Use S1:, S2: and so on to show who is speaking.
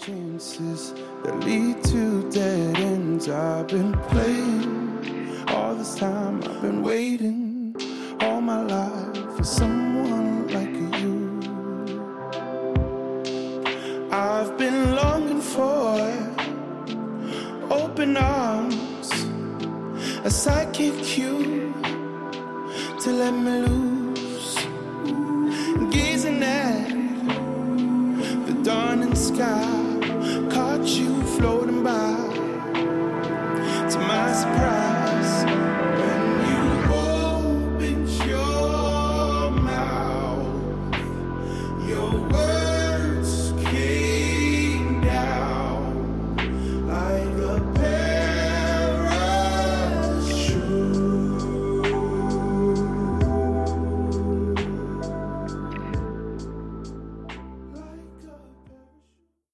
S1: chances that lead to dead ends. I've been playing all this time. I've been waiting all my life for someone like you. I've been longing for open arms, a psychic cue to let me loose, gazing at the dawning sky.